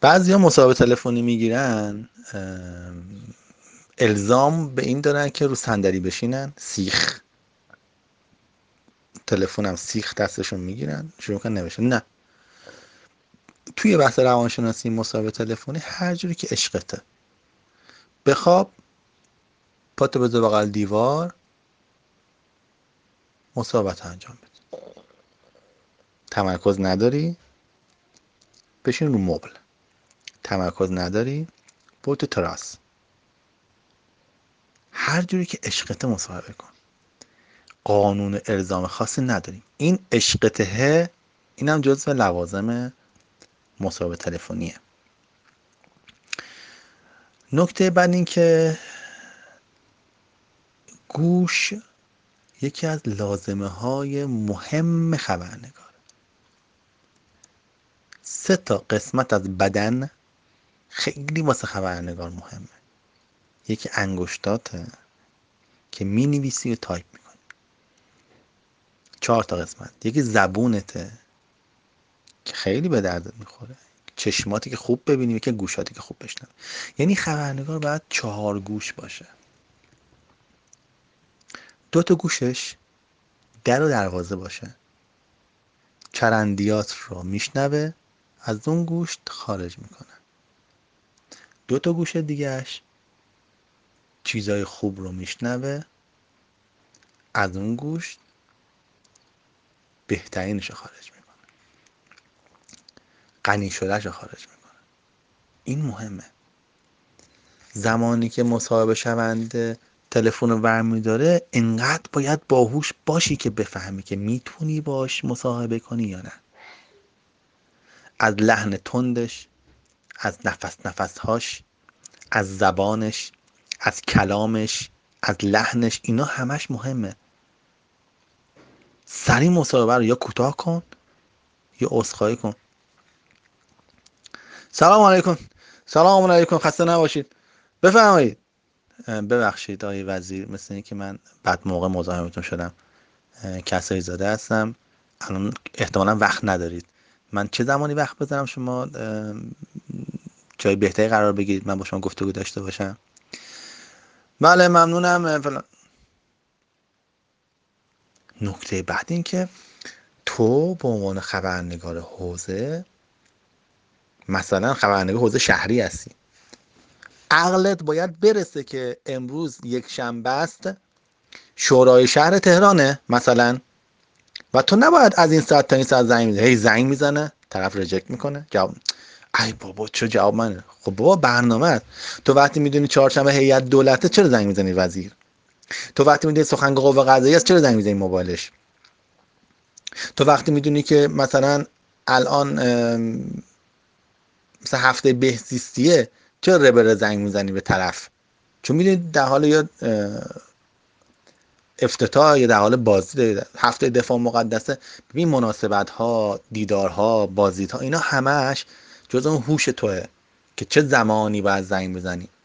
بعضیا مصاحبه تلفنی میگیرن، الزام به این دارن که رو صندلی بشینن، سیخ تلفنم سیخ دستشون میگیرن شروع کنن نوشتن. نه، توی بحث روانشناسی مصاحبه تلفنی هر جوری که عشقته، بخواب پاتو بذار بغل دیوار، مصاحبت انجام بده. تمرکز نداری، بشین رو مبل. تمرکز نداری، برو تو تراس. هر جوری که عشقته مصاحبه کن. قانون الزام خاصی نداریم. این عشقته، اینم جزو لوازم مصاحبه تلفنیه. نکته بعد این که گوش یکی از لازمه های مهم خبرنگار. 3 قسمت از بدن خیلی واسه خبرنگار مهمه. یکی انگشتاته که می نویسی و تایپ میکنی. 4 قسمت. یکی زبونته که خیلی به دردت میخوره. چشماتی که خوب ببینی، که گوشاتی که خوب بشنوی. یعنی خبرنگار باید 4 گوش باشه. 2 گوشش در و دروازه باشه. چرندیات رو میشنوه، از اون گوش خارج میکنه. 2 گوش دیگهش چیزای خوب رو میشنوه، از اون گوش بهترینش رو خارج میکنه، غنی شدهش رو خارج میکنه. این مهمه. زمانی که مصاحبه شونده تلفن رو برمیداره، انقدر باید باهوش باشی که بفهمی که میتونی باش مصاحبه کنی یا نه. از لحن تندش، از نفسهاش، از زبانش، از کلامش، از لحنش، اینا همش مهمه. سریع مصاحبه رو یا کوتاه کن یا عذرخواهی کن. سلام علیکم. سلام علیکم، خسته نباشید، بفرمایید. ببخشید آقای وزیر، مثل اینکه من بعد موقع مزاحمتون شدم. کسایی زاده هستم. الان احتمالا وقت ندارید. من چه زمانی وقت بذارم شما جای بهتری قرار بگیرید من با شما گفتگو داشته باشم؟ بله ممنونم فلان. نکته بعد این که تو به عنوان خبرنگار حوزه، مثلا خبرنگار حوزه شهری هستی، عقلت باید برسه که امروز یک شنبه است، شورای شهر تهرانه مثلا، و تو نباید از این ساعت تا این ساعت زنگ میزنه. هی زنگ میزنه، طرف ریجکت میکنه، جواب ای بابا چه جواب منه. خب بابا برنامه است. تو وقتی میدونی چهارشنبه هیئت دولته چرا زنگ میزنی وزیر؟ تو وقتی میدونی سخنگوی قوه قضاییه است چرا زنگ میزنی موبایلش؟ تو وقتی میدونی که مثلا الان مثلا هفته بهزیستیه چرا ربر زنگ میزنی به طرف؟ چون میدونی در حال یا افتتاح یا در حال بازی هفته دفاع مقدسه. ببین مناسبت ها، دیدارها، بازدیدها، اینا همش جز اون هوش توئه که چه زمانی باید زنگ بزنی.